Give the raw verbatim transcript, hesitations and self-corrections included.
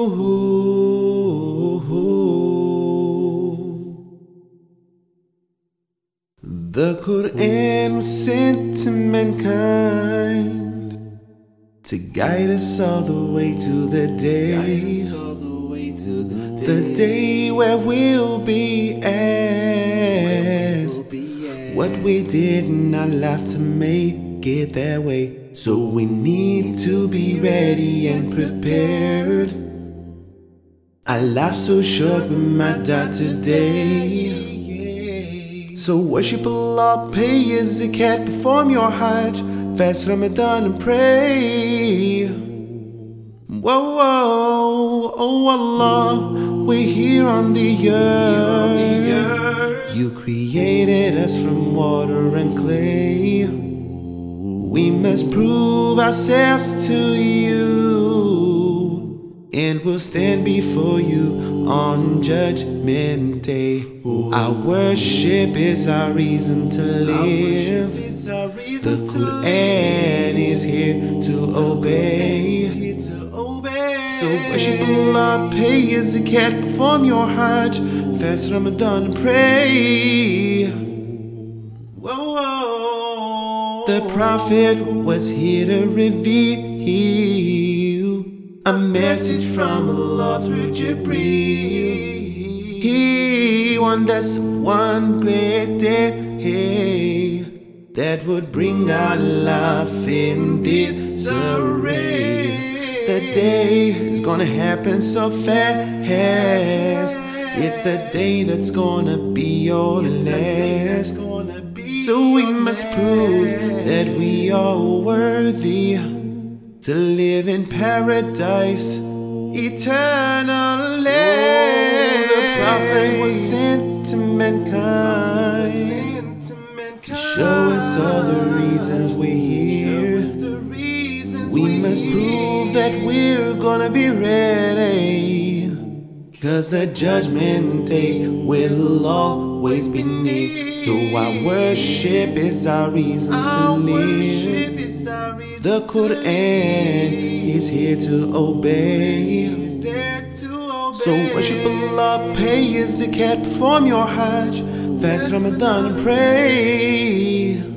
The Quran was sent to mankind to guide us all the way to the day, the day where we'll be asked what we did in our life to make it that way. So we need to be ready and prepared. Our life's so short, we might die today. So worship Allah, pay your zakat, perform your hajj, fast Ramadan and pray. Whoa, whoa, oh Allah, we're here on the earth. You created us from water and clay. We must prove ourselves to you, and we'll stand before you on Judgment Day. Our worship is our reason to live. The Quran is here to obey. So worship Allah, pay your zakat, perform your hajj, fast Ramadan and pray. The Prophet was here to reveal a message from Allah through Jibreel. He warned us of one great day that would bring our life in disarray. The day is gonna happen so fast. It's the day that's gonna be your last. So we must prove that we are worthy to live in paradise eternally. Oh, the Prophet was sent to mankind to show us all the reasons we're here. We must prove that we're gonna be ready, 'cause the Judgment Day will always be near. So our worship is our reason to live. The Quran is here to obey. So worship Allah, pay your zakat, perform your hajj, fast Ramadan and pray.